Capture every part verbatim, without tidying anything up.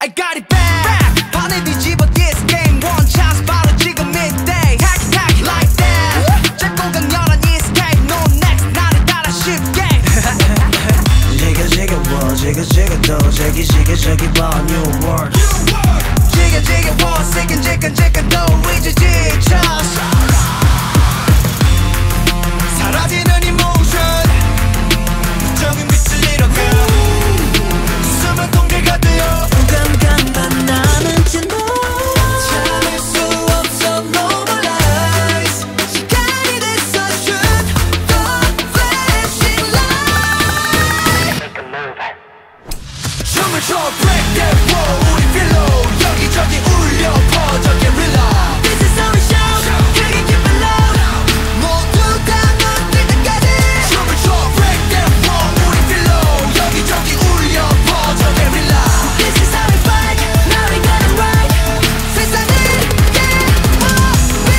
I got it back. 판을 뒤집어 this game one chance 바로 지금 midday. Tack tack like that. 짧고 강렬한 이 escape no next 나를 따라 쉽게. 지겨 지겨워 지겨 지겨도 지기 지겨 지겨워 new world. 지겨 지겨워 지끈지끈지끈도 이제 지쳤어. 사라지는 emotion 적은 빛을 잃어가 숨은 공기가 되어 깜깜한 나는 진도 참을 수 없어 no more lies. 시간이 됐어 shoot the flashing light. Make a move. 춤을 춰 break that wall 우리 pillow 여기저기 울려 퍼져 guerrilla. This is how we shout 크게 keep it loud 모두 다 눈뜰 때까지 춤을 춰 break that wall 우리 pillow 여기저기 울려 퍼져 guerrilla. This is how we fight now we gonna ride 세상을 get what we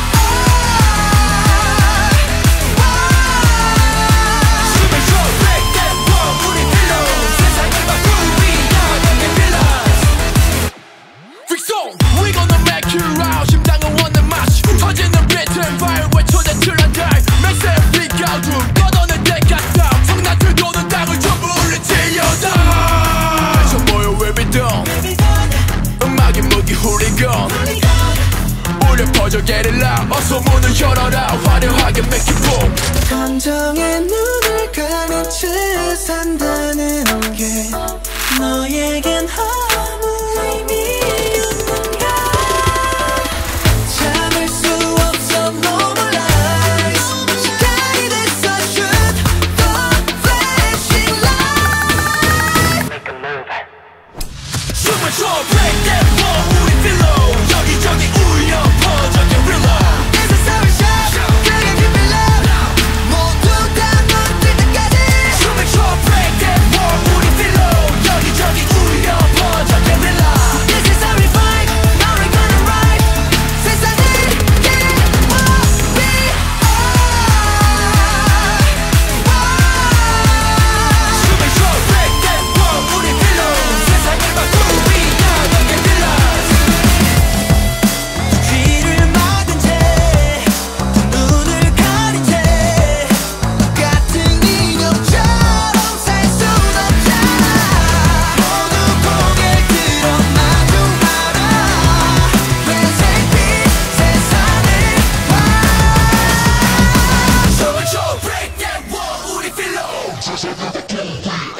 are. 춤을 춰 break that wall 우리 pillow 세상을 바꾸기 나가는 guerrillas. Freak song we gonna make you out 심장은 원하는 맛 터지는 비트는 firework 초대출 한 달 맥스의 freak out room 걷어낼 때까지 성난들 도는 땅을 전부 울리치려다. 저 보여 we be done 음악이 무기 훌리건 울려 퍼져 게릴라 어서 문을 열어라 화려하게 make it boom. 감정에 눈을 가린 채 산다는 게 너에겐 아무 의미 없는가. 참을 수 없어 no more lies. 시간이 됐어 shoot the flashing light. Make a move. 춤을 춰 break that wall 우리 pillow 여기저기 울려 퍼져 guerrilla. This is how we shout 크게 keep it loud 모두 다 눈뜰 때까지 춤을 춰 break that wall 우리 pillow 여기저기 울려 퍼져 guerrilla. This is how we fight now we gonna ride 세상을 get what we are. 춤을 춰 break that wall 우리 pillow 세상을 바꾸기 나가는 guerrillas. 귀를 막은 채 눈을 가린 채 같은 인형처럼 살 순 없잖아. 모두 고개 들어 마주 알아 회색빛 세상을 봐. 춤을 춰 break that wall 우리 pillow 세상을 바꾸기